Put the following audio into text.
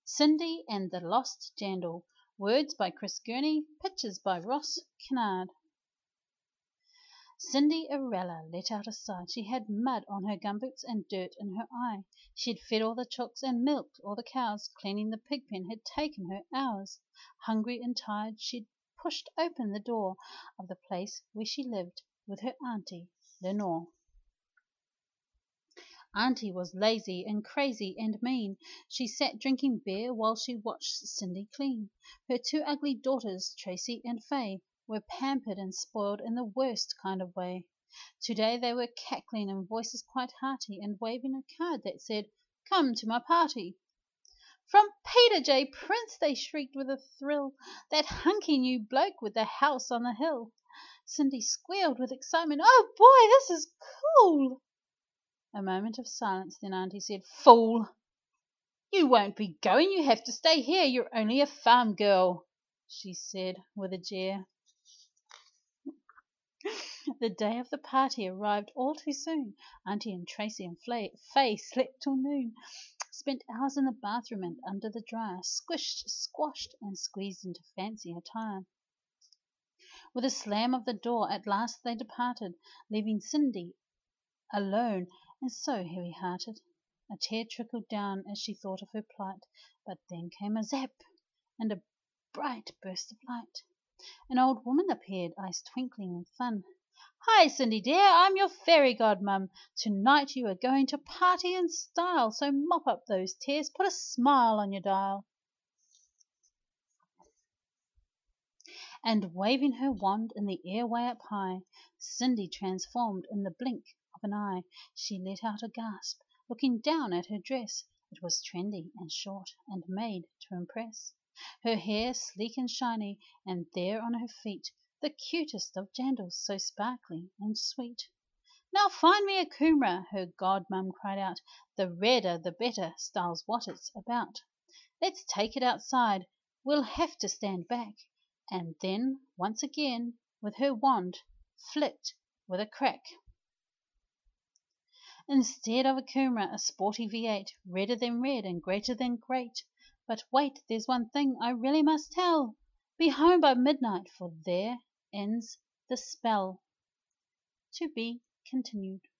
Cindy and the Lost Jandal. Words by Chris Gurney. Pictures by Ross Kennard. Cindy Arella let out a sigh. She had mud on her gumboots and dirt in her eye. She'd fed all the chooks and milked all the cows. Cleaning the pig pen had taken her hours. Hungry and tired, she'd pushed open the door of the place where she lived with her auntie Lenore. Auntie was lazy and crazy and mean. She sat drinking beer while she watched Cindy clean. Her two ugly daughters, Tracy and Fay, were pampered and spoiled in the worst kind of way. Today they were cackling in voices quite hearty and waving a card that said, "Come to my party." "From Peter J. Prince!" they shrieked with a thrill. "That hunky new bloke with the house on the hill." Cindy squealed with excitement. "Oh boy, this is cool!" A moment of silence, then Auntie said, "Fool! You won't be going. You have to stay here. You're only a farm girl," she said with a jeer. The day of the party arrived all too soon. Auntie and Tracy and Fay slept till noon, spent hours in the bathroom and under the dryer, squished, squashed, and squeezed into fancy attire. With a slam of the door, at last they departed, leaving Cindy alone and so heavy-hearted. A tear trickled down as she thought of her plight, but then came a zap and a bright burst of light. An old woman appeared, eyes twinkling with fun. "Hi, Cindy dear, I'm your fairy godmum. Tonight you are going to party in style, so mop up those tears, put a smile on your dial." And waving her wand in the air way up high, Cindy transformed in the blink of an eye. She let out a gasp, looking down at her dress. It was trendy and short and made to impress. Her hair sleek and shiny, and there on her feet the cutest of jandals, so sparkly and sweet. "Now find me a coomera," her godmum cried out. "The redder the better, style's what it's about. Let's take it outside, we'll have to stand back." And then, once again, with her wand, flicked with a crack. Instead of a coomera, a sporty V8, redder than red and greater than great. But wait, there's one thing I really must tell. Be home by midnight, for there ends the spell. To be continued.